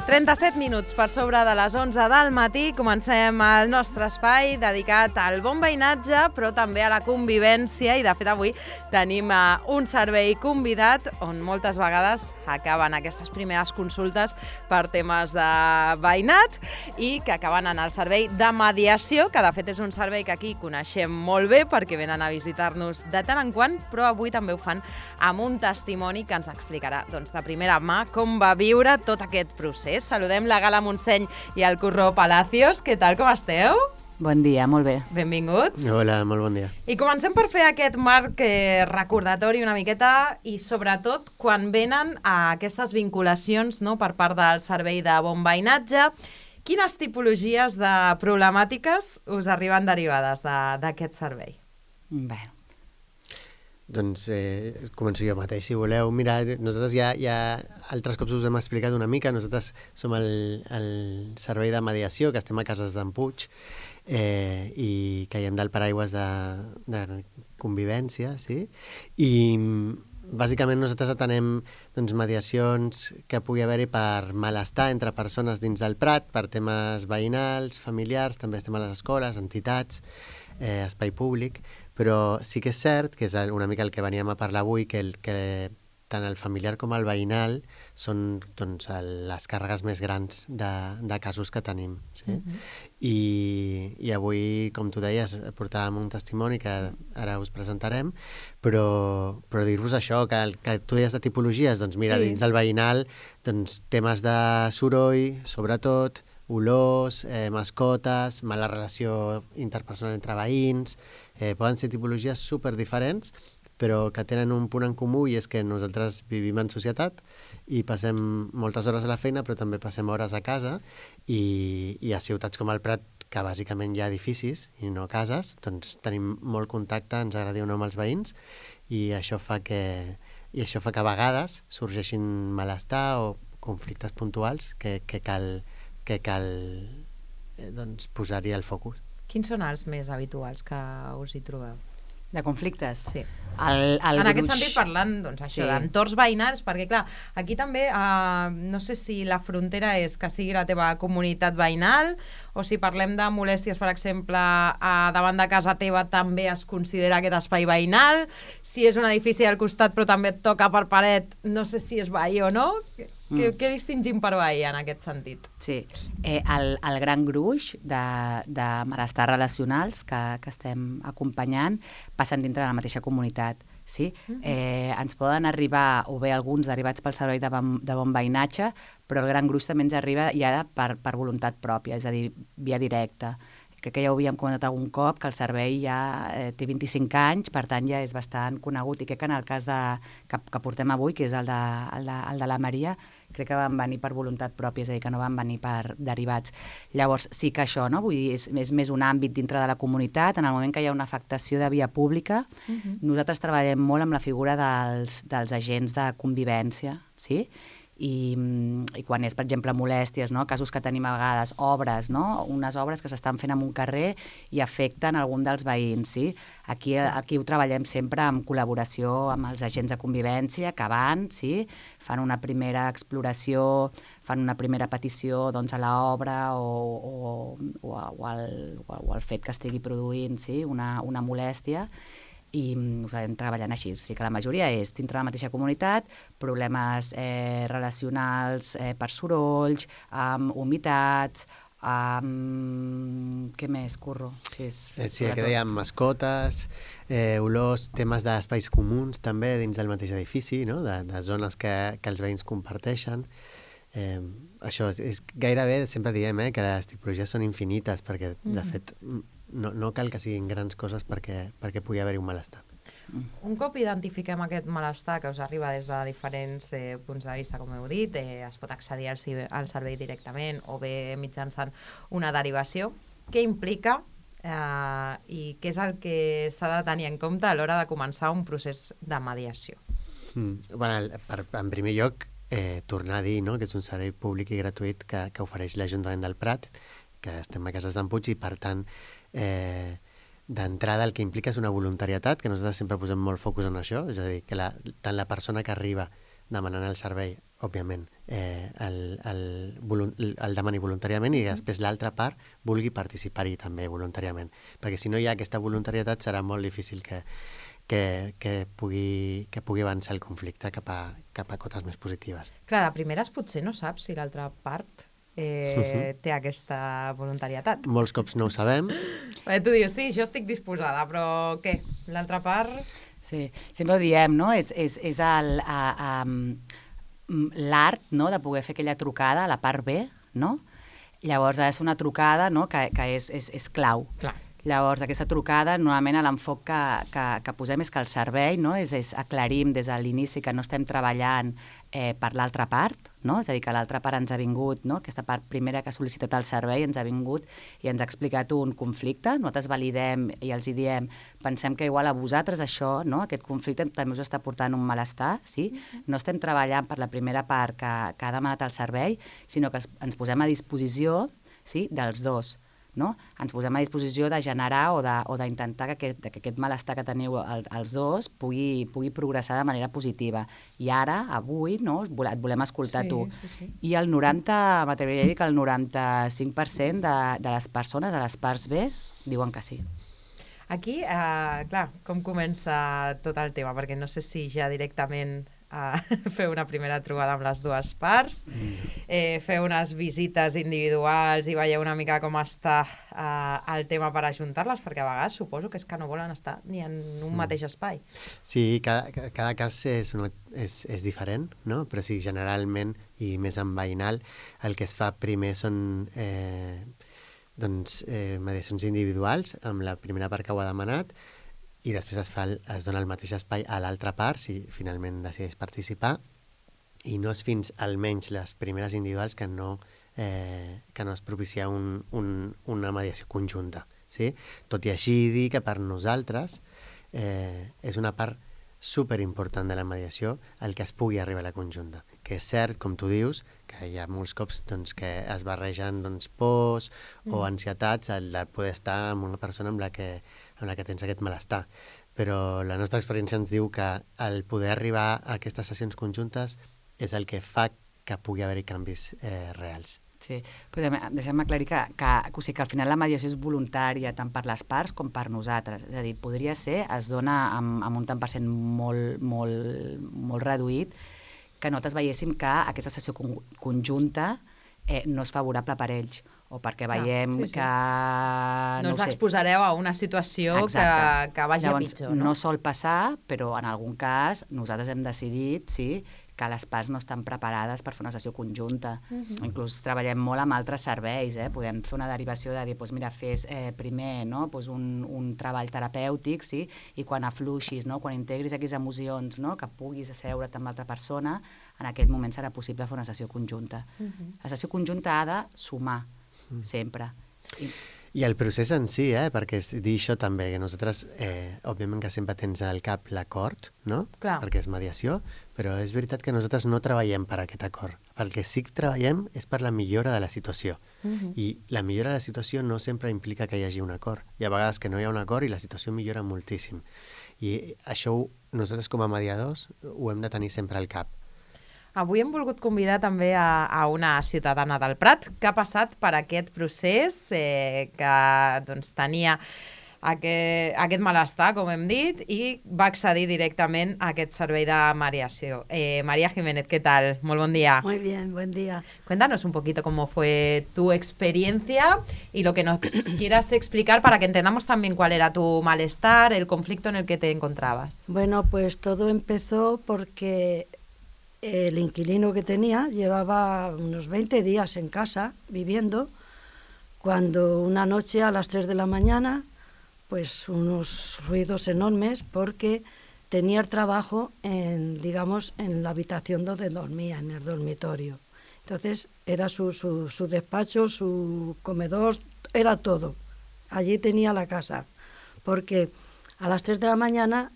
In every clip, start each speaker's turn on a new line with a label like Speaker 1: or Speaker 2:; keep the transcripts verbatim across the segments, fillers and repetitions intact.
Speaker 1: trenta-set minuts per sobre de les onze del matí. Comencem el nostre espai dedicat al bon veïnatge, però també a la convivència. I, de fet, avui tenim un servei convidat on moltes vegades acaben aquestes primeres consultes per temes de veïnat i que acaben en el servei de mediació, que de fet és un servei que aquí coneixem molt bé perquè venen a visitar-nos de tant en quant, però avui també ho fan amb un testimoni que ens explicarà doncs, de primera mà com va viure tot aquest procés. Saludem la Gala Montseny i el Curro Palacios. Què tal, com esteu?
Speaker 2: Bon dia, molt bé.
Speaker 1: Benvinguts.
Speaker 3: Hola, molt bon dia.
Speaker 1: I comencem per fer aquest marc eh, recordatori una miqueta i sobretot quan venen a aquestes vinculacions, no, per part del servei de bon veïnatge, quines tipologies de problemàtiques us arriben derivades d'aquest servei?
Speaker 2: Bé.
Speaker 3: Doncs eh, començo jo mateix, si voleu. Mira, nosaltres ja, ja altres cops us hem explicat una mica. Nosaltres som el, el servei de mediació, que estem a Cases d'en Puig, eh, i caiem del paraigües de, de convivència, sí? I bàsicament nosaltres atenem doncs, mediacions que pugui haver-hi per malestar entre persones dins del Prat, per temes veïnals, familiars, també estem a les escoles, entitats, eh, espai públic, però sí que és cert, que és una mica el que veníem a parlar avui, que, el, que tant el familiar com el veïnal són doncs, el, les càrregues més grans de, de casos que tenim. Sí? Uh-huh. I, I avui, com tu deies, portàvem un testimoni que ara us presentarem, però, però dir-vos això, que, que tu deies de tipologies, doncs mira, sí. Dins del veïnal, doncs, temes de soroll, sobretot, olors, eh, mascotes, mala relació interpersonal entre veïns, eh, poden ser tipologies super diferents, però que tenen un punt en comú i és que nosaltres vivim en societat i passem moltes hores a la feina, però també passem hores a casa i, i a ciutats com el Prat, que bàsicament hi ha edificis i no cases, doncs tenim molt contacte, ens agradi o no amb els veïns i això fa que, i això fa que a vegades sorgeixin malestar o conflictes puntuals que, que cal que cal eh, doncs, posar-hi el focus.
Speaker 1: Quins són els més habituals que us hi trobeu?
Speaker 2: De conflictes?
Speaker 1: Sí.
Speaker 2: El, el
Speaker 1: en
Speaker 2: gruix...
Speaker 1: aquest sentit, parlant doncs, això, sí. d'entorns veïnals, perquè clar, aquí també eh, no sé si la frontera és que sigui la teva comunitat veïnal o si parlem de molèsties, per exemple, eh, davant de casa teva també es considera aquest espai veïnal, si és un edifici al costat però també et toca per paret, no sé si és veí o no. Mm. Què, què distingim per veí en aquest sentit?
Speaker 2: Sí, eh, el, el gran gruix de, de malestar relacionals que, que estem acompanyant passen dintre de la mateixa comunitat. Sí? Mm-hmm. eh, ens poden arribar, o bé alguns derivats pel servei de bon, de bon veïnatge, però el gran gruix també ens arriba ja per, per voluntat pròpia, és a dir, via directa. Crec que ja ho havíem comentat algun cop, que el servei ja eh, té vint-i-cinc anys, per tant ja és bastant conegut, i crec que en el cas de, que, que portem avui, que és el de, el, de, el de la Maria, crec que van venir per voluntat pròpia, és a dir, que no van venir per derivats. Llavors, sí que això, no? Vull dir, és, és més un àmbit dintre de la comunitat, en el moment que hi ha una afectació de via pública, uh-huh. Nosaltres treballem molt amb la figura dels, dels agents de convivència, sí?, I, i quan és, per exemple, molèsties, no? Casos que tenim a vegades, obres, no? Unes obres que s'estan fent en un carrer i afecten algun dels veïns, sí? Aquí, aquí ho treballem sempre en col·laboració amb els agents de convivència que van, sí? Fan una primera exploració, fan una primera petició doncs, a l'obra o, o, o, o, al, o al fet que estigui produint, sí? una, una molèstia, i ho estem treballant així. O sigui que la majoria és dintre la mateixa comunitat, problemes eh, relacionals eh, per sorolls, amb humitats, amb... què més, Curro? Sí, és,
Speaker 3: eh, sí el que dèiem, mascotes, eh, olors, temes d'espais comuns també dins del mateix edifici, no? de, de zones que, que els veïns comparteixen. Eh, això és gairebé, sempre diem eh, que les tipologies són infinites perquè, mm. de fet, No, no cal que siguin grans coses perquè, perquè pugui haver-hi un malestar.
Speaker 1: Un cop identifiquem aquest malestar que us arriba des de diferents eh, punts de vista, com heu dit, eh, es pot accedir al, al servei directament o bé mitjançant una derivació. Què implica eh, i què és el que s'ha de tenir en compte a l'hora de començar un procés de mediació?
Speaker 3: Mm. Bueno, per, en primer lloc, eh, tornar a dir no, que és un servei públic i gratuït que, que ofereix l'Ajuntament del Prat, que estem a Cases d'en Puig i, per tant, eh, d'entrada el que implica és una voluntarietat, que nosaltres sempre posem molt focus en això, és a dir, que la, tant la persona que arriba demanant el servei òbviament, eh, el, el, el demani voluntàriament i després l'altra part vulgui participar-hi també voluntàriament. Perquè si no hi ha aquesta voluntarietat serà molt difícil que, que, que, pugui, que pugui avançar el conflicte cap a, cap a cotes més positives.
Speaker 1: Clar, de primeres potser no saps si l'altra part eh, uh-huh. té aquesta voluntarietat.
Speaker 3: Molts cops no ho sabem.
Speaker 1: Perquè tu dius, sí, jo estic disposada, però què? L'altra part...
Speaker 2: Sí, sempre ho diem, no? És, és, és el, a, a, l'art, no?, de poder fer aquella trucada a la part B, no? Llavors ha de ser una trucada, no?, que, que és, és, és clau.
Speaker 1: Clar.
Speaker 2: Llavors, aquesta trucada, normalment l'enfoc que, que, que posem és que el servei, no?, és, és aclarim des de l'inici que no estem treballant eh, per l'altra part, no? És a dir, que l'altra part ens ha vingut, no?, aquesta part primera que ha sol·licitat el servei ens ha vingut i ens ha explicat un conflicte, nosaltres validem i els hi diem, pensem que igual a vosaltres això, no?, aquest conflicte també us està portant un malestar, sí? No estem treballant per la primera part que, que ha demanat el servei, sinó que ens posem a disposició, sí?, dels dos. No? Ens posem a disposició de generar o d'intentar que, aquest, que aquest malestar que teniu el, els dos pugui, pugui progressar de manera positiva. I ara, avui, no? Et volem escoltar sí, tu. Sí, sí. I el noranta, m'atreviria a dir que el noranta-cinc per cent de, de les persones, de les parts B, diuen que sí.
Speaker 1: Aquí, eh, clar, com comença tot el tema? Perquè no sé si ja directament a fer una primera trobada amb les dues parts, eh, fer unes visites individuals i veieu una mica com està eh, el tema per ajuntar-les, perquè a vegades suposo que és que no volen estar ni en un mateix espai.
Speaker 3: Sí, cada, cada cas és, una, és, és diferent, no? Però sí, generalment, i més en veïnal, el que es fa primer són eh, doncs, eh, mediacions individuals amb la primera part que ho ha demanat, i després es, fa el, es dona el mateix espai a l'altra part si finalment decideix participar, i no és fins almenys les primeres individuals que no, eh, que no es propicia un, un, una mediació conjunta. Sí? Tot i així dir que per nosaltres eh, és una part superimportant de la mediació el que es pugui arribar a la conjunta. Que és cert, com tu dius, que hi ha molts cops doncs, que es barregen doncs, pors mm. o ansietats el de poder estar amb una persona amb la que amb la que tens aquest malestar. Però la nostra experiència ens diu que el poder arribar a aquestes sessions conjuntes és el que fa que pugui haver-hi canvis eh, reals.
Speaker 2: Sí, però deixem aclarir que, que, o sigui, que al final la mediació és voluntària tant per les parts com per nosaltres. És a dir, podria ser, es dona amb, amb un tant per cent molt, molt, molt reduït, que nosaltres veiéssim que aquesta sessió con, conjunta eh, no és favorable per ells, o perquè veiem ah, sí, sí. que...
Speaker 1: No, no us exposareu a una situació que, que vagi
Speaker 2: Llavors,
Speaker 1: a pitjor, no?
Speaker 2: No sol passar, però en algun cas nosaltres hem decidit, sí, que les parts no estan preparades per fer una sessió conjunta. Uh-huh. Inclús treballem molt amb altres serveis, eh? Podem fer una derivació de dir, doncs mira, fes eh, primer no? pues un, un treball terapèutic, sí? I quan afluixis, no? Quan integris aquestes emocions, no? Que puguis asseure't amb l'altra persona, en aquest moment serà possible fer una sessió conjunta. Uh-huh. La sessió conjunta ha de sumar, uh-huh. sempre. I...
Speaker 3: I el procés en si, eh? Perquè és dir això també, que nosaltres, eh, òbviament que sempre tens al cap l'acord, no?
Speaker 1: Clar.
Speaker 3: Perquè és mediació, però és veritat que nosaltres no treballem per aquest acord. El que sí que treballem és per la millora de la situació. Uh-huh. I la millora de la situació no sempre implica que hi hagi un acord. Hi ha vegades que no hi ha un acord i la situació millora moltíssim. I això nosaltres com a mediadors ho hem de tenir sempre al cap.
Speaker 1: Avui hem volgut convidar també a, a una ciutadana del Prat que ha passat per aquest procés, eh, que doncs, tenia aquest, aquest malestar, com hem dit, i va accedir directament a aquest servei de mediació. Eh, María Jiménez, ¿qué tal? Muy buen día.
Speaker 4: Muy bien, buen día.
Speaker 1: Cuéntanos un poquito cómo fue tu experiencia y lo que nos quieras explicar para que entendamos también cuál era tu malestar, el conflicto en el que te encontrabas.
Speaker 4: Bueno, pues todo empezó porque el inquilino que tenía llevaba unos veinte días en casa viviendo, cuando una noche a las tres de la mañana, pues unos ruidos enormes porque tenía el trabajo en, digamos, en la habitación donde dormía, en el dormitorio. Entonces era su, su, su despacho, su comedor, era todo. Allí tenía la casa, porque a las tres de la mañana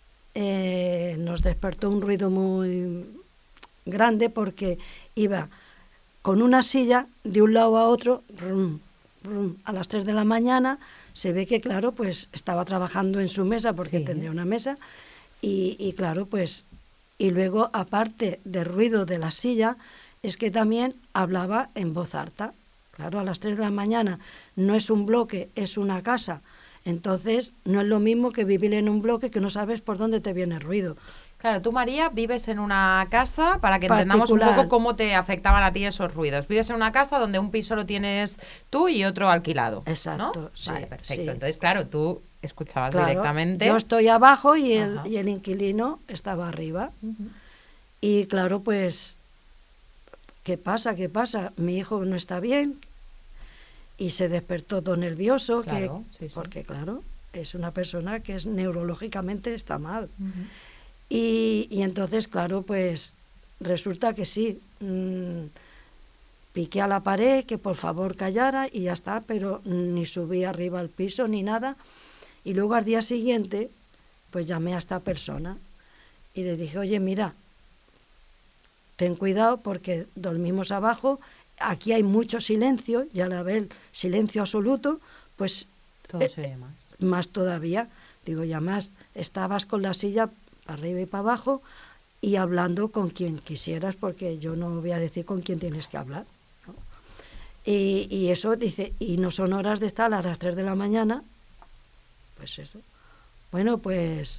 Speaker 4: eh, nos despertó un ruido muy grande porque iba con una silla de un lado a otro, rum, rum, a las tres de la mañana. Se ve que, claro, pues estaba trabajando en su mesa porque sí. tendría una mesa y, y, claro, pues Y luego, aparte del ruido de la silla, es que también hablaba en voz alta. Claro, a las tres de la mañana no es un bloque, es una casa. Entonces, no es lo mismo que vivir en un bloque que no sabes por dónde te viene el ruido.
Speaker 1: Claro, tú, María, vives en una casa, para que entendamos un
Speaker 4: Particular.
Speaker 1: poco cómo te afectaban a ti esos ruidos. Vives en una casa donde un piso lo tienes tú y otro alquilado,
Speaker 4: Exacto,
Speaker 1: ¿no?
Speaker 4: sí,
Speaker 1: Vale, perfecto.
Speaker 4: sí.
Speaker 1: Entonces, claro, tú escuchabas
Speaker 4: Claro,
Speaker 1: directamente.
Speaker 4: yo estoy abajo y el,
Speaker 1: Ajá.
Speaker 4: y el inquilino estaba arriba.
Speaker 1: Ujú.
Speaker 4: Y claro, pues, ¿qué pasa? ¿Qué pasa? Mi hijo no está bien y se despertó todo nervioso,
Speaker 1: Claro,
Speaker 4: que,
Speaker 1: sí, sí.
Speaker 4: porque claro, es una persona que es neurológicamente está mal.
Speaker 1: Ujú.
Speaker 4: Y, y entonces, claro, pues resulta que sí, mmm, piqué a la pared, que por favor callara y ya está, pero ni subí arriba al piso ni nada. Y luego al día siguiente, pues llamé a esta persona y le dije, oye, mira, ten cuidado porque dormimos abajo, aquí hay mucho silencio, ya la ve el silencio absoluto, pues
Speaker 1: Todo
Speaker 4: eh,
Speaker 1: se oye más.
Speaker 4: más todavía. Digo, y además estabas con la silla para arriba y para abajo y hablando con quien quisieras, porque yo no voy a decir con quién tienes que hablar, ¿no? Y, y eso dice, y no son horas de estar a las tres de la mañana, pues eso. Bueno, pues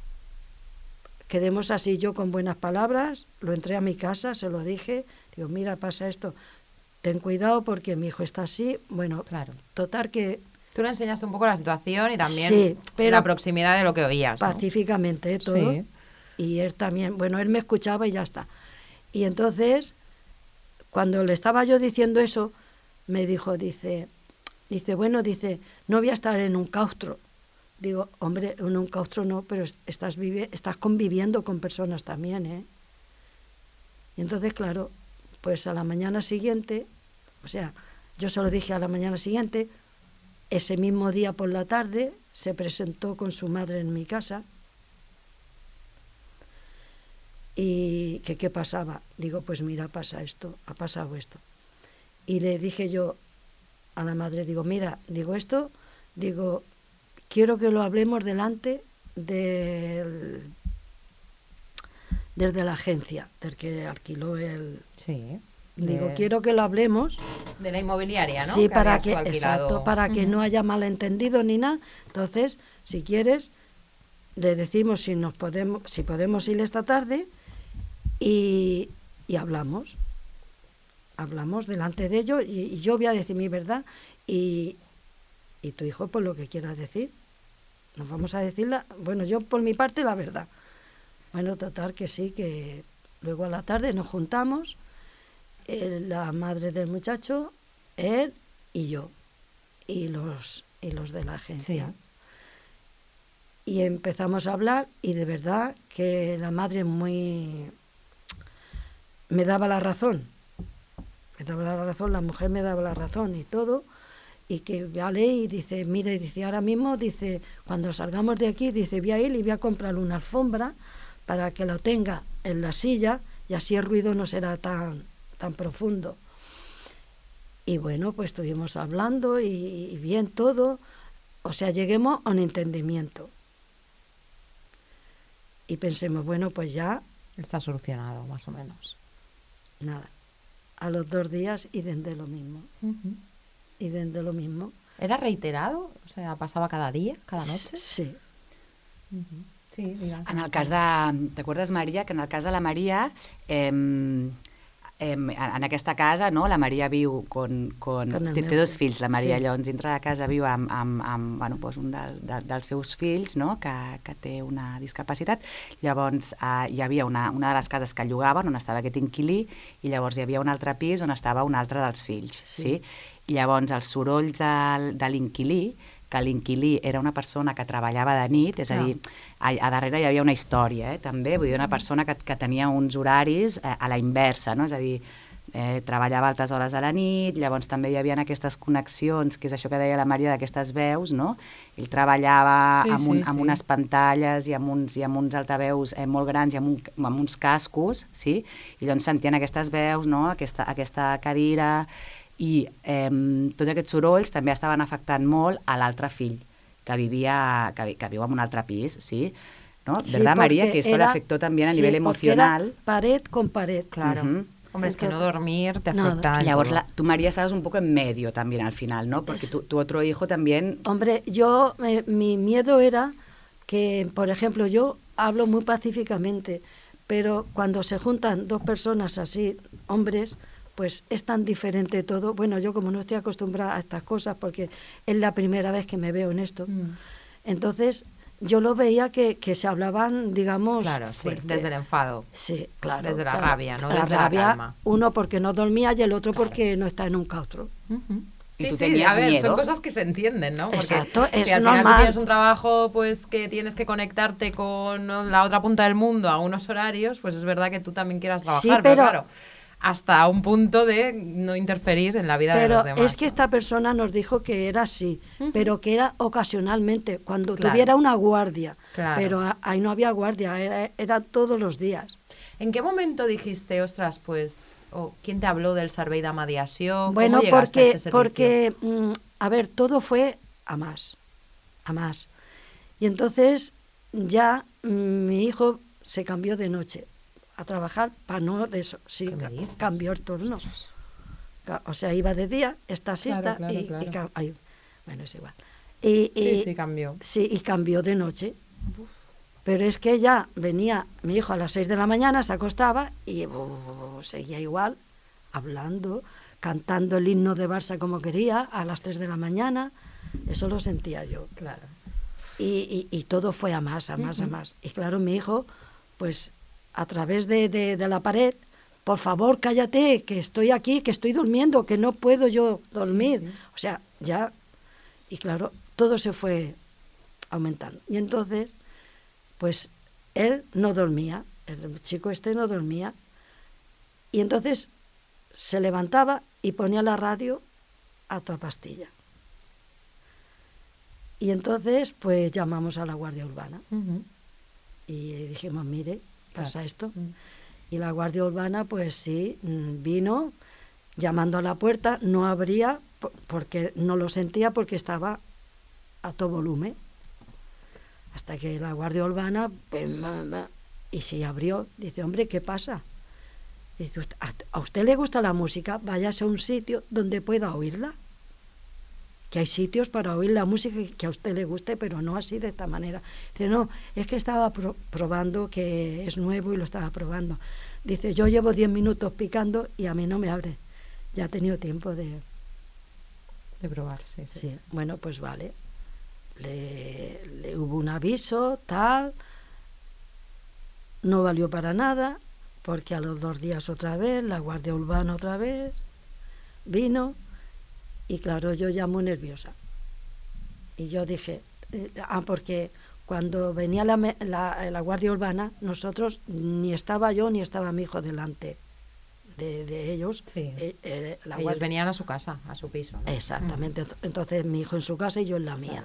Speaker 4: quedemos así, yo con buenas palabras, lo entré a mi casa, se lo dije, digo, mira, pasa esto, ten cuidado porque mi hijo está así, bueno,
Speaker 1: Claro.
Speaker 4: total que
Speaker 1: Tú le enseñaste un poco la situación y también
Speaker 4: Sí, pero
Speaker 1: la proximidad de lo que oías, ¿no?
Speaker 4: pacíficamente, ¿eh? Todo.
Speaker 1: Sí.
Speaker 4: Y él también, bueno, él me escuchaba y ya está. Y entonces, cuando le estaba yo diciendo eso, me dijo, dice, dice, bueno, dice, no voy a estar en un claustro. Digo, hombre, en un claustro no, pero estás, vivi- estás conviviendo con personas también, ¿eh? Y entonces, claro, pues a la mañana siguiente, o sea, yo se lo dije a la mañana siguiente, ese mismo día por la tarde se presentó con su madre en mi casa. Y que qué pasaba. Digo, pues mira, pasa esto, ha pasado esto. Y le dije yo a la madre, digo, mira, digo esto, digo, quiero que lo hablemos delante del, desde la agencia, del que alquiló el...
Speaker 1: Sí.
Speaker 4: Digo,
Speaker 1: De-
Speaker 4: quiero que lo hablemos.
Speaker 1: De la inmobiliaria, ¿no?
Speaker 4: Sí,
Speaker 1: Que
Speaker 4: para
Speaker 1: habías
Speaker 4: que,
Speaker 1: tú alquilado.
Speaker 4: exacto, para que
Speaker 1: Ujú.
Speaker 4: no haya malentendido ni nada. Entonces, si quieres, le decimos si nos podemos, si podemos ir esta tarde y, y hablamos. Hablamos delante de ellos y, y yo voy a decir mi verdad y, y tu hijo por lo que quieras decir. Nos vamos a decirla, bueno, yo por mi parte la verdad. Bueno, total que sí, que luego a la tarde nos juntamos, eh, la madre del muchacho, él y yo, y los, y los de la agencia.
Speaker 1: Sí.
Speaker 4: Y empezamos a hablar y de verdad que la madre muy... me daba la razón, me daba la razón, la mujer me daba la razón y todo, y que vale, y dice, mire, dice, ahora mismo, dice, cuando salgamos de aquí, dice, voy a ir y voy a comprar una alfombra para que lo tenga en la silla y así el ruido no será tan, tan profundo. Y bueno, pues estuvimos hablando y, y bien todo, o sea, lleguemos a un entendimiento. Y pensemos, bueno, pues ya,
Speaker 1: Está solucionado, más o menos.
Speaker 4: nada, a los dos días y de lo mismo,
Speaker 1: Ujú.
Speaker 4: y de lo mismo.
Speaker 1: ¿Era reiterado? O sea, ¿pasaba cada día, cada noche?
Speaker 4: Sí,
Speaker 1: Ujú. Sí, digas.
Speaker 2: En el cas de... T'acordes, Maria, que en el cas de la Maria, eh, eh, en aquesta casa, no?, la Maria viu con... con
Speaker 4: Con el
Speaker 2: té,
Speaker 4: meu
Speaker 2: té dos
Speaker 4: fill.
Speaker 2: fills, la Maria,
Speaker 4: Sí.
Speaker 2: llavors dintre de casa viu amb, amb, amb bueno, doncs un de, de, dels seus fills, no?, que, que té una discapacitat. Llavors eh, hi havia una, una de les cases que llogaven on estava aquest inquilí i llavors hi havia un altre pis on estava un altre dels fills, sí?
Speaker 4: Sí.
Speaker 2: I llavors els sorolls del, de l'inquilí, que l'inquilí era una persona que treballava de nit, és a dir, a, a darrere hi havia una història, eh, també, vull dir, una persona que, que tenia uns horaris eh, a la inversa, no? És a dir, eh, treballava altes hores a la nit, llavors també hi havia aquestes connexions, que és això que deia la Maria d'aquestes veus, no? Ell treballava
Speaker 1: Sí,
Speaker 2: amb, un,
Speaker 1: sí,
Speaker 2: amb
Speaker 1: sí.
Speaker 2: unes pantalles i amb uns, i amb uns altaveus eh, molt grans i amb, un, amb uns cascos, sí? I llavors sentien aquestes veus, no? Aquesta, aquesta cadira, i eh, tots aquests sorolls també estaven afectant molt a l'altre fill, que vivia, que, vi- que viu en un altre pis, sí? ¿no?
Speaker 4: Sí,
Speaker 2: ¿Verdad, María?
Speaker 4: porque
Speaker 2: Que esto
Speaker 4: era-
Speaker 2: le afectó también a
Speaker 4: sí,
Speaker 2: nivel
Speaker 4: porque era
Speaker 2: emocional.
Speaker 4: pared con pared.
Speaker 1: Claro.
Speaker 2: Ujú.
Speaker 1: Hombre, es que no
Speaker 4: Entonces,
Speaker 1: dormir te
Speaker 4: nada.
Speaker 1: afecta. en
Speaker 2: Llavors,
Speaker 1: todo.
Speaker 2: la, tu, María, estabas un poco en medio también al final, ¿no? Porque
Speaker 4: Es-
Speaker 2: tu, tu otro hijo también...
Speaker 4: Hombre, yo, eh, mi miedo era que, por ejemplo, yo hablo muy pacíficamente, pero cuando se juntan dos personas así, hombres, pues es tan diferente todo. Bueno, yo como no estoy acostumbrada a estas cosas, porque es la primera vez que me veo en esto,
Speaker 1: Mm.
Speaker 4: entonces yo lo veía que, que se hablaban, digamos,
Speaker 1: Claro, sí,
Speaker 4: fuerte.
Speaker 1: desde el enfado.
Speaker 4: Sí, claro.
Speaker 1: Desde la
Speaker 4: claro.
Speaker 1: rabia, no
Speaker 4: La
Speaker 1: desde la
Speaker 4: rabia,
Speaker 1: calma.
Speaker 4: uno porque no dormía y el otro porque no está en un claustro.
Speaker 1: Ujú.
Speaker 2: ¿Y
Speaker 1: Sí,
Speaker 2: tú
Speaker 1: sí,
Speaker 2: tenías
Speaker 1: a ver,
Speaker 2: miedo?
Speaker 1: son cosas que se entienden, ¿no? Porque
Speaker 4: Exacto,
Speaker 1: si
Speaker 4: es
Speaker 1: al final tú
Speaker 4: normal.
Speaker 1: tienes un trabajo pues que tienes que conectarte con la otra punta del mundo a unos horarios, pues es verdad que tú también quieras trabajar,
Speaker 4: Sí,
Speaker 1: pero,
Speaker 4: pero-
Speaker 1: claro, hasta un punto de no interferir en la vida de
Speaker 4: Pero
Speaker 1: los demás.
Speaker 4: es que esta persona nos dijo que era así, pero que era ocasionalmente, cuando
Speaker 1: Claro.
Speaker 4: tuviera una guardia.
Speaker 1: Claro.
Speaker 4: Pero a- ahí no había guardia, era, era todos los días.
Speaker 1: ¿En qué momento dijiste, ostras, pues, o quién te habló del servei de mediació?
Speaker 4: Bueno,
Speaker 1: ¿Cómo llegaste a
Speaker 4: porque,
Speaker 1: este servicio?
Speaker 4: porque mm, a ver, todo fue a más, a más. Y entonces ya mm, mi hijo se cambió de noche a trabajar para no de eso. Sí,
Speaker 1: ¿Qué me
Speaker 4: ca-
Speaker 1: dices?
Speaker 4: cambió el turno. Ca- O sea, iba de día, esta siesta
Speaker 1: claro,
Speaker 4: y, y
Speaker 1: claro.
Speaker 4: ca- ay, bueno, es igual. Y,
Speaker 1: Sí,
Speaker 4: y-
Speaker 1: sí, cambió.
Speaker 4: sí, y cambió de noche. Pero es que ya venía mi hijo a las seis de la mañana, se acostaba y uh, seguía igual, hablando, cantando el himno de Barça como quería, a las tres de la mañana. Eso lo sentía yo.
Speaker 1: Claro.
Speaker 4: Y, y- y todo fue a más, a más, a más. Y claro, mi hijo, pues a través de, de- de la pared, por favor, cállate, que estoy aquí, que estoy durmiendo, que no puedo yo dormir. O sea, ya... Y claro, todo se fue aumentando. Y entonces, pues él no dormía, el chico este no dormía. Y entonces se levantaba y ponía la radio a toda pastilla. Y entonces, pues llamamos a la Guardia Urbana
Speaker 1: Ujú.
Speaker 4: y dijimos, mire, pasa
Speaker 1: Claro.
Speaker 4: esto.
Speaker 1: Mm.
Speaker 4: Y la Guardia Urbana, pues sí, mm, vino llamando a la puerta, no abría po- porque no lo sentía porque estaba a todo volumen. Hasta que la Guardia Urbana, pues, ma- ma- y se abrió, dice, hombre, ¿qué pasa? Dice, "Ust- ¿a a usted le gusta la música? Váyase a un sitio donde pueda oírla. Que hay sitios para oír la música que- que a usted le guste, pero no así de esta manera. Dice, no, es que estaba pro- probando, que es nuevo y lo estaba probando. Dice, yo llevo diez minutos picando y a mí no me abre. Ya ha tenido tiempo de...
Speaker 1: De probar, sí, sí.
Speaker 4: Sí, bueno, pues vale. Le, le hubo un aviso, tal. No valió para nada, porque a los dos días otra vez, la Guardia Urbana otra vez, vino, y claro, yo ya muy nerviosa. Y yo dije, eh, ah, porque cuando venía la, me- la, la Guardia Urbana, nosotros, ni estaba yo ni estaba mi hijo delante de, de ellos.
Speaker 1: Sí.
Speaker 4: Eh, eh, la
Speaker 1: Ellos
Speaker 4: Guardia-
Speaker 1: venían a su casa, a su piso, ¿no?
Speaker 4: Exactamente. Ent- Entonces mi hijo en su casa y yo en la mía.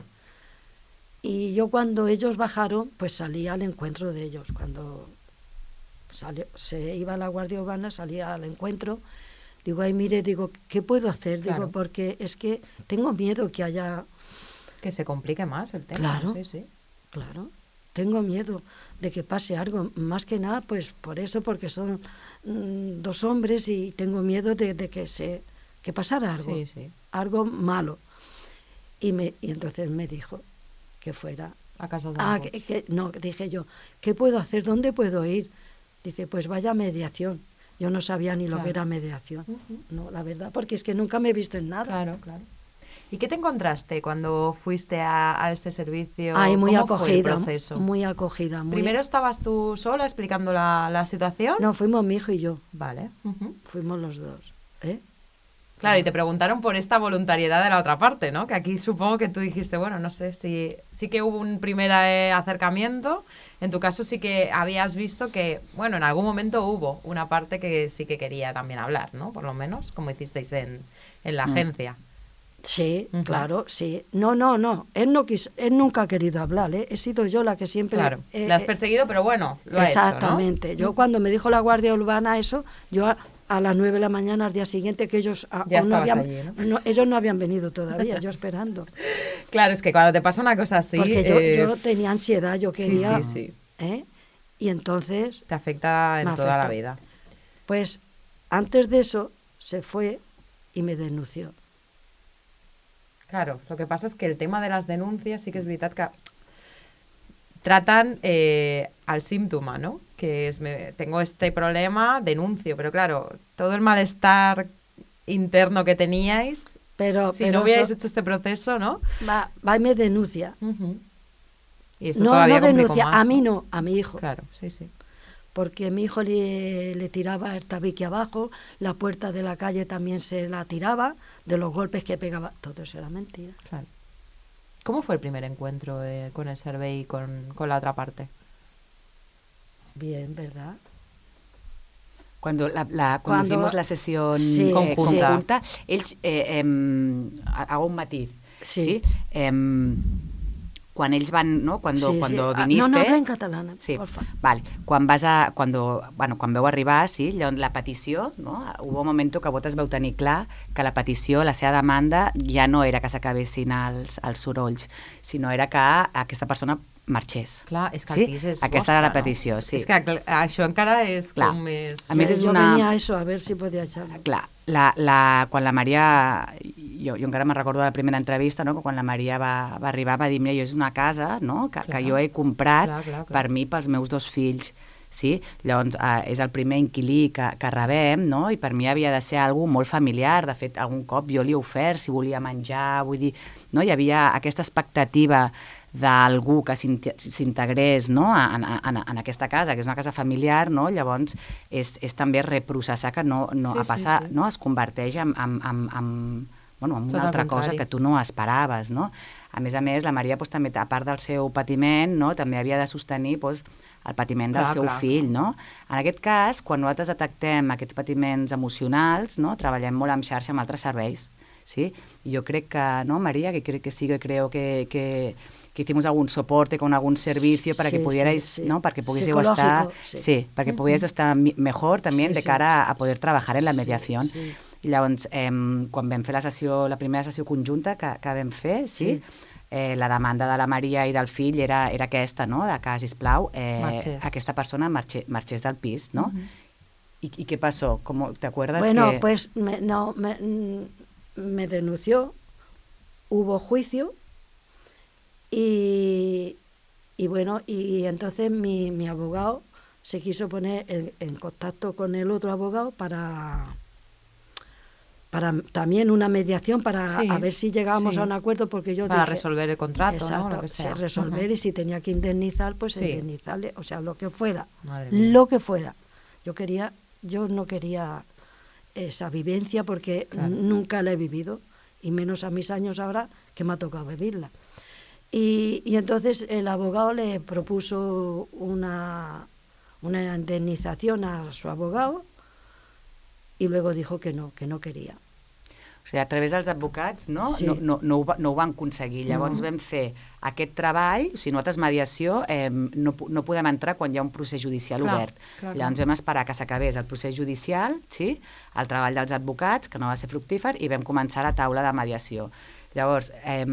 Speaker 4: Y yo cuando ellos bajaron, pues salía al encuentro de ellos. Cuando salió, se iba la Guardia Urbana, salía al encuentro. Digo, ay, mire, digo, ¿qué puedo hacer?
Speaker 1: Claro.
Speaker 4: Digo, porque es que tengo miedo que haya...
Speaker 1: Que se complique más el tema.
Speaker 4: Claro.
Speaker 1: Sí, sí.
Speaker 4: Claro, tengo miedo de que pase algo. Más que nada, pues por eso, porque son mm, dos hombres y tengo miedo de, de que se que pasara algo,
Speaker 1: Sí, sí.
Speaker 4: algo malo. Y me y entonces me dijo que fuera.
Speaker 1: A casas de
Speaker 4: Ah,
Speaker 1: ambos.
Speaker 4: que, que- no, dije yo, ¿qué puedo hacer? ¿Dónde puedo ir? Dice, pues vaya a mediación. Yo no sabía ni lo
Speaker 1: Claro.
Speaker 4: que era mediación.
Speaker 1: Ujú.
Speaker 4: No, la verdad, porque es que nunca me he visto en nada.
Speaker 1: Claro, claro. ¿Y qué te encontraste cuando fuiste a, a este servicio?
Speaker 4: Ay, muy
Speaker 1: ¿Cómo fue el
Speaker 4: acogida,
Speaker 1: proceso?
Speaker 4: muy acogida. Muy...
Speaker 1: Primero estabas tú sola explicando la, la situación.
Speaker 4: No, fuimos mi hijo y yo,
Speaker 1: Vale. Ujú.
Speaker 4: fuimos los dos. ¿eh?
Speaker 1: Claro, y te preguntaron por esta voluntariedad de la otra parte, ¿no? Que aquí supongo que tú dijiste, bueno, no sé si sí que hubo un primer eh, acercamiento. En tu caso sí que habías visto que, bueno, en algún momento hubo una parte que sí que quería también hablar, ¿no? Por lo menos, como hicisteis en, en la agencia.
Speaker 4: Sí,
Speaker 1: Ujú.
Speaker 4: claro, sí. No, no, no. Él no quiso, él nunca ha querido hablar, ¿eh? He sido yo la que siempre.
Speaker 1: Claro,
Speaker 4: eh,
Speaker 1: la has
Speaker 4: eh,
Speaker 1: perseguido, pero bueno, lo ha hecho, ¿no?
Speaker 4: exactamente. Yo cuando me dijo la Guardia Urbana eso, yo a, a las nueve de la mañana al día siguiente que ellos a-
Speaker 1: Ya
Speaker 4: aún no
Speaker 1: estabas
Speaker 4: habían,
Speaker 1: allí, ¿no?
Speaker 4: ellos no habían venido todavía, yo esperando.
Speaker 1: Claro, es que cuando te pasa una cosa así...
Speaker 4: Porque yo,
Speaker 1: eh,
Speaker 4: yo tenía ansiedad, yo
Speaker 1: sí,
Speaker 4: quería.
Speaker 1: sí, sí.
Speaker 4: ¿eh? Y entonces...
Speaker 1: Te afecta en
Speaker 4: me
Speaker 1: toda la
Speaker 4: afectó.
Speaker 1: vida.
Speaker 4: Pues antes de eso se fue y me denunció.
Speaker 1: Claro, lo que pasa es que el tema de las denuncias sí que es verdad que tratan eh, al síntoma, ¿no? Que es, me, tengo este problema, denuncio, pero claro, todo el malestar interno que teníais,
Speaker 4: Pero,
Speaker 1: si
Speaker 4: pero
Speaker 1: no hubierais
Speaker 4: eso
Speaker 1: hecho este proceso, ¿no?
Speaker 4: va, va y me denuncia.
Speaker 1: Uh-huh. Y eso
Speaker 4: No,
Speaker 1: todavía
Speaker 4: no
Speaker 1: complicó
Speaker 4: denuncia,
Speaker 1: más,
Speaker 4: a mí no, a mi hijo.
Speaker 1: Claro, sí, sí.
Speaker 4: Porque mi hijo le, le tiraba el tabique abajo, la puerta de la calle también se la tiraba, de los golpes que pegaba. Todo eso era mentira.
Speaker 1: Claro. ¿Cómo fue el primer encuentro eh, con el Servei y con, con la otra parte?
Speaker 4: Bien, ¿verdad?
Speaker 2: Cuando, la, la, cuando,
Speaker 4: Cuando-
Speaker 2: hicimos la sesión
Speaker 4: Sí,
Speaker 2: eh,
Speaker 1: conjunta.
Speaker 2: conjunta, ells, eh, em, hago un matiz,
Speaker 4: Sí.
Speaker 2: sí? Em, quan ells van, no? Cuando,
Speaker 4: Sí,
Speaker 2: cuando
Speaker 4: sí. Ah,
Speaker 2: viniste...
Speaker 4: No, no habla en catalán,
Speaker 2: Sí,
Speaker 4: porfa.
Speaker 2: vale. Quan, vas a, cuando, bueno, quan veu arribar, sí, llavors la petició, no? Hubo un moment que vosaltres veu tenir clar que la petició, la seva demanda, ja no era que s'acabessin els, els sorolls, sinó era que aquesta persona marxés.
Speaker 1: Clar, és que
Speaker 2: Sí?
Speaker 1: el pis és
Speaker 2: Aquesta
Speaker 1: vostre,
Speaker 2: era la
Speaker 1: no?
Speaker 2: petició, sí.
Speaker 1: És que cl- això encara és
Speaker 2: Clar.
Speaker 1: com més...
Speaker 2: A més,
Speaker 4: Yo-
Speaker 2: és
Speaker 4: yo
Speaker 2: una-
Speaker 4: venía a eso, a ver si podía echarlo.
Speaker 2: Clar, la, la, quan la Maria, jo, jo encara me'n recordo de la primera entrevista, no? Que quan la Maria va, va arribar va dir, mira, jo és una casa, no? que,
Speaker 1: Clar.
Speaker 2: que jo he comprat
Speaker 1: Clar, clar, clar.
Speaker 2: per mi, pels meus dos fills. Sí? Llavors, eh, és el primer inquilí que, que rebem, no? I per mi havia de ser algo molt familiar. De fet, algun cop jo li he ofert si volia menjar, vull dir, no? Hi havia aquesta expectativa d'algú que s'int- s'integrés, no? en, en, en aquesta casa, que és una casa familiar, no? Llavors és, és també reprocessar que no, no,
Speaker 1: Sí,
Speaker 2: a
Speaker 1: sí,
Speaker 2: passar,
Speaker 1: sí.
Speaker 2: no? Es converteix en, en, en, en, bueno, en
Speaker 1: Tot
Speaker 2: una
Speaker 1: el
Speaker 2: altra cosa
Speaker 1: contrari.
Speaker 2: que tu no esperaves, no? A més a més, la Maria, doncs, també, a part del seu patiment, no? També havia de sostenir doncs, el patiment del
Speaker 1: Clar,
Speaker 2: seu
Speaker 1: clar,
Speaker 2: fill, no? En aquest cas, quan nosaltres detectem aquests patiments emocionals, no? Treballem molt en xarxa amb altres serveis, sí? I jo crec que, no, María, que crec que sí que creo que, que, que hicimos algún soporte con algún servicio para
Speaker 4: Sí,
Speaker 2: que pudierais,
Speaker 4: sí, sí.
Speaker 2: ¿no? Para que pudieseis
Speaker 4: Psicológico,
Speaker 2: estar,
Speaker 4: sí.
Speaker 2: sí, para que pudierais estar mi- mejor también
Speaker 4: Sí,
Speaker 2: de
Speaker 4: sí.
Speaker 2: cara a poder trabajar en la
Speaker 4: Sí,
Speaker 2: mediación.
Speaker 4: sí.
Speaker 2: I llavors, eh, quan vam fer la sessió, la primera sessió conjunta que, que vam fer, sí,
Speaker 4: Sí.
Speaker 2: Eh, la demanda de la Maria i del fill era, era aquesta, no? De que, sisplau, eh,
Speaker 1: Marxés.
Speaker 2: aquesta persona marxés, marxés del pis, ¿no?
Speaker 1: Ujú.
Speaker 2: ¿Y, ¿Y qué pasó? ¿Cómo, ¿Te acuerdas
Speaker 4: Bueno,
Speaker 2: que...?
Speaker 4: pues me, no, me, mm, me denunció, hubo juicio y, y bueno, y entonces mi, mi abogado se quiso poner en, en contacto con el otro abogado para, para también una mediación para
Speaker 1: Sí,
Speaker 4: a ver si llegábamos
Speaker 1: sí.
Speaker 4: a un acuerdo, porque yo
Speaker 1: Para
Speaker 4: dije,
Speaker 1: resolver el contrato,
Speaker 4: exacto,
Speaker 1: ¿no? Lo que
Speaker 4: sí,
Speaker 1: sea.
Speaker 4: resolver
Speaker 1: Ujú.
Speaker 4: y si tenía que indemnizar, pues
Speaker 1: Sí.
Speaker 4: indemnizarle, o sea, lo que fuera,
Speaker 1: Madre mía.
Speaker 4: lo que fuera. Yo quería, yo no quería esa vivencia porque
Speaker 1: Claro.
Speaker 4: nunca la he vivido, y menos a mis años ahora que me ha tocado vivirla. Y, y entonces el abogado le propuso una, una indemnización a su abogado y luego dijo que no, que no quería.
Speaker 2: O sigui, a través dels advocats no,
Speaker 4: Sí.
Speaker 2: no, no, no, ho, va- no ho van aconseguir. Llavors
Speaker 4: No.
Speaker 2: vam fer aquest treball, o sigui, nosaltres mediació eh, no, pu- no podem entrar quan hi ha un procés judicial
Speaker 1: Clar,
Speaker 2: obert.
Speaker 1: clar,
Speaker 2: Llavors
Speaker 1: clar.
Speaker 2: vam esperar que s'acabés el procés judicial, sí, el treball dels advocats, que no va ser fructífer, i vam començar la taula de mediació. Llavors, eh,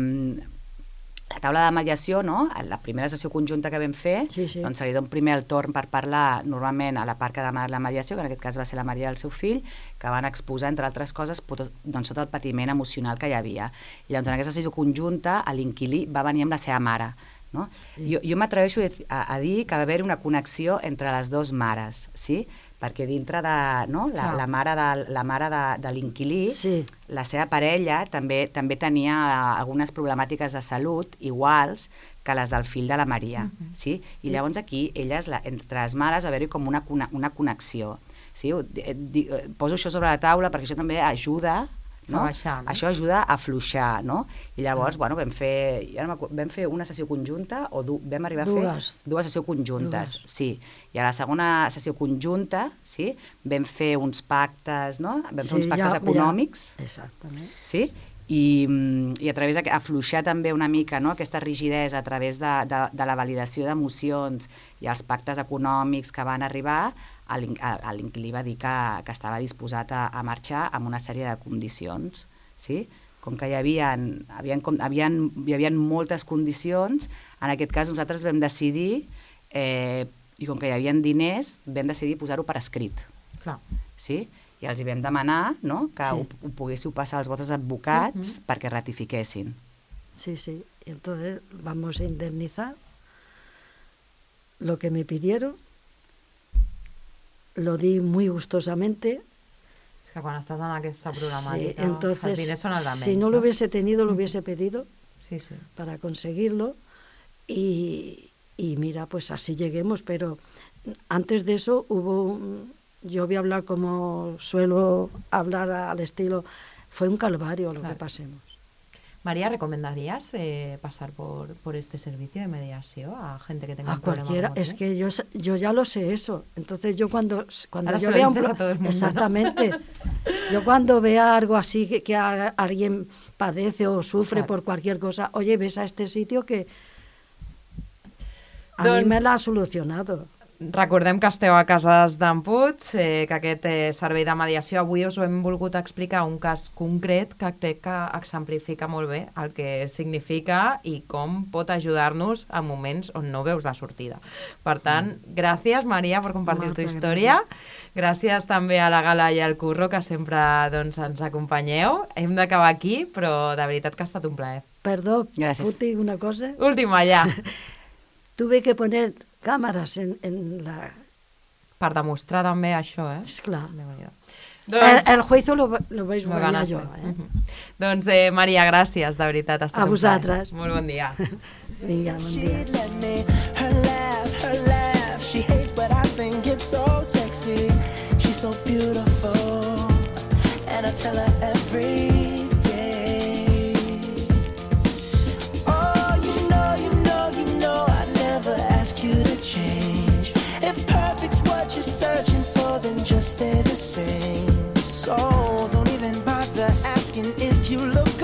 Speaker 2: la taula de mediació, no? La primera sessió conjunta que vam fer,
Speaker 4: Sí, sí.
Speaker 2: doncs se li dona primer el torn per parlar normalment a la part que demana la mediació, que en aquest cas va ser la Maria i el seu fill, que van exposar, entre altres coses, pot- doncs, tot el patiment emocional que hi havia. I llavors, en aquesta sessió conjunta, l'inquilí va venir amb la seva mare. No?
Speaker 4: Sí.
Speaker 2: Jo, jo m'atreveixo a, a dir que va haver una connexió entre les dues mares, sí? Perquè dintre de no? la,
Speaker 1: Clar.
Speaker 2: la mare de, la mare de, de l'inquilí,
Speaker 4: Sí.
Speaker 2: la seva parella també també tenia eh, algunes problemàtiques de salut iguals que les del fill de la Maria,
Speaker 1: Mhm.
Speaker 2: sí? I llavors aquí, elles, la, entre les mares, va haver-hi com una, cone- una connexió. Sí? Ho- di- di- Poso això sobre la taula perquè això també ajuda, no?
Speaker 1: A baixar, no?
Speaker 2: Això ajuda a afluixar, no? I llavors, bueno, vam fer, ja no m'acu- vam fer una sessió conjunta o du, vam arribar a
Speaker 4: Dues.
Speaker 2: fer dues sessions conjuntes,
Speaker 4: Dues.
Speaker 2: sí. I a la segona sessió conjunta, sí, vam fer uns pactes, no? Vam fer uns
Speaker 4: Sí,
Speaker 2: pactes
Speaker 4: ja-
Speaker 2: econòmics,
Speaker 4: ja, exactament.
Speaker 2: sí? I, mm, i a través de afluixar també una mica no? aquesta rigidesa a través de, de, de la validació d'emocions i els pactes econòmics que van arribar, a l'in- a- a l'inquilí va dir que, que estava disposat a, a marxar amb una sèrie de condicions. Sí? Com que hi havia, havien, com, havien, hi havia moltes condicions, en aquest cas nosaltres vam decidir eh, i com que hi havia diners, vam decidir posar-ho per escrit.
Speaker 1: Clar.
Speaker 2: Sí? I els hi vam demanar, no?, que
Speaker 4: Sí.
Speaker 2: ho, ho poguéssiu passar als vostres advocats
Speaker 1: Mhm.
Speaker 2: perquè ratifiquessin.
Speaker 4: Sí, sí. Y entonces vamos a indemnizar lo que me pidieron. Lo di muy gustosamente.
Speaker 1: És que quan estàs en aquesta
Speaker 4: Sí,
Speaker 1: problemàtica,
Speaker 4: entonces,
Speaker 1: els diners són els de menys.
Speaker 4: si no lo
Speaker 1: eh?
Speaker 4: hubiese tenido, lo hubiese pedido
Speaker 1: Sí, sí.
Speaker 4: para conseguirlo. Y, y mira, pues así lleguemos. Pero antes de eso hubo... un- yo voy a hablar como suelo hablar al estilo... Fue un calvario lo
Speaker 1: Claro.
Speaker 4: que pasemos.
Speaker 1: María, ¿recomendarías eh, pasar por, por este servicio de mediación a gente que tenga
Speaker 4: A
Speaker 1: un problema
Speaker 4: cualquiera,
Speaker 1: como
Speaker 4: es
Speaker 1: tú?
Speaker 4: que yo, sa- yo ya lo sé eso. Entonces yo cuando, cuando
Speaker 1: Ahora
Speaker 4: yo
Speaker 1: se lo
Speaker 4: vea un
Speaker 1: dices
Speaker 4: pro-
Speaker 1: a todo el mundo, ¿no?
Speaker 4: exactamente, yo cuando vea algo así que, que a- alguien padece o sufre
Speaker 1: Claro.
Speaker 4: por cualquier cosa, oye, ves a este sitio que a mí
Speaker 1: Doncs-
Speaker 4: me la ha solucionado.
Speaker 1: Recordem que esteu a Cases d'en Puig, eh, que aquest eh, servei de mediació avui us ho hem volgut explicar un cas concret que crec que exemplifica molt bé el que significa i com pot ajudar-nos en moments on no veus la sortida. Per tant, gràcies, Maria, per compartir tu
Speaker 4: Moltes
Speaker 1: història. Gràcies també a la Gala i al Curro, que sempre doncs, ens acompanyeu. Hem d'acabar aquí, però de veritat que ha estat un plaer.
Speaker 4: Perdón,
Speaker 2: Gracias.
Speaker 4: ¿puedo decir una cosa?
Speaker 1: Última, ja,
Speaker 4: Tuve que poner cámaras en, en la...
Speaker 1: per demostrar també això, eh?
Speaker 4: Es claro.
Speaker 1: Déu-n'hi-do.
Speaker 4: El, el juicio lo, va- lo vais a
Speaker 1: Lo
Speaker 4: ganar
Speaker 1: ganaste.
Speaker 4: yo. ¿eh?
Speaker 1: Mhm. Doncs, eh, Maria, gràcies, de veritat. Ha estat
Speaker 4: A
Speaker 1: un
Speaker 4: vosaltres.
Speaker 1: plaer. Molt bon dia.
Speaker 4: Venga, buen día.
Speaker 5: She'd let me, her laugh, her laugh. She hates, but I think it's so sexy. She's so beautiful, and I tell her every day. Oh, you know, you know, you know, I never ask you to change. If perfect's what you're searching for, then just stay the same. So don't even bother asking if you look